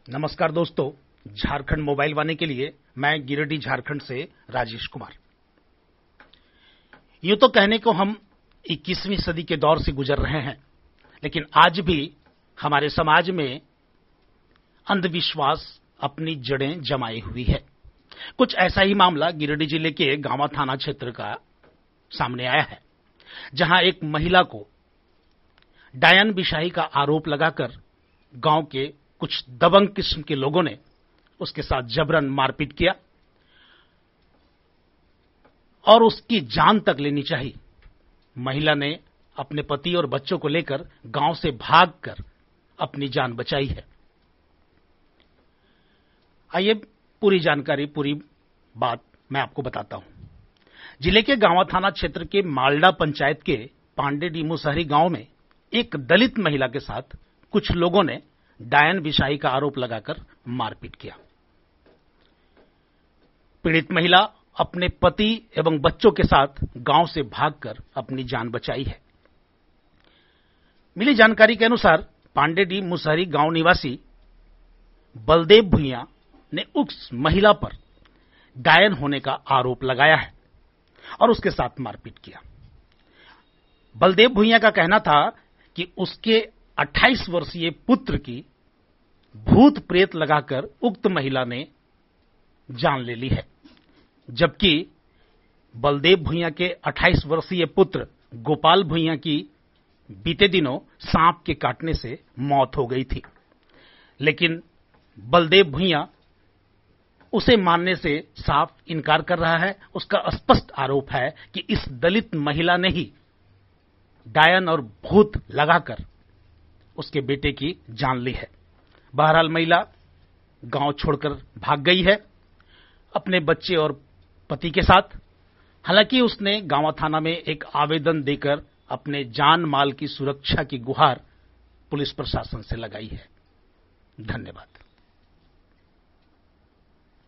नमस्कार दोस्तों, झारखंड मोबाइल वाले के लिए मैं गिरिडीह झारखंड से राजेश कुमार। यूं तो कहने को हम 21वीं सदी के दौर से गुजर रहे हैं, लेकिन आज भी हमारे समाज में अंधविश्वास अपनी जड़ें जमाई हुई है। कुछ ऐसा ही मामला गिरिडीह जिले के गांवा थाना क्षेत्र का सामने आया है, जहां एक महिला को डायन बिशाही का आरोप लगाकर गांव के कुछ दबंग किस्म के लोगों ने उसके साथ जबरन मारपीट किया और उसकी जान तक लेनी चाहिए। महिला ने अपने पति और बच्चों को लेकर गांव से भागकर अपनी जान बचाई है। आइए पूरी जानकारी, पूरी बात मैं आपको बताता हूं। जिले के गांवा थाना क्षेत्र के मालडा पंचायत के पांडेडी मुसहरी गांव में एक दलित महिला के साथ कुछ लोगों ने डायन बिशाही का आरोप लगाकर मारपीट किया। पीड़ित महिला अपने पति एवं बच्चों के साथ गांव से भागकर अपनी जान बचाई है। मिली जानकारी के अनुसार पांडेडी मुसहरी गांव निवासी बलदेव भुइया ने उस महिला पर डायन होने का आरोप लगाया है और उसके साथ मारपीट किया। बलदेव भुइया का कहना था कि उसके 28 वर्षीय पुत्र की भूत प्रेत लगाकर उक्त महिला ने जान ले ली है, जबकि बलदेव भुइया के 28 वर्षीय पुत्र गोपाल भुइया की बीते दिनों सांप के काटने से मौत हो गई थी। लेकिन बलदेव भुइया उसे मानने से साफ इनकार कर रहा है। उसका स्पष्ट आरोप है कि इस दलित महिला ने ही डायन और भूत लगाकर उसके बेटे की जान ली है। बहरहाल महिला गांव छोड़कर भाग गई है अपने बच्चे और पति के साथ। हालांकि उसने गांवा थाना में एक आवेदन देकर अपने जान माल की सुरक्षा की गुहार पुलिस प्रशासन से लगाई है। धन्यवाद।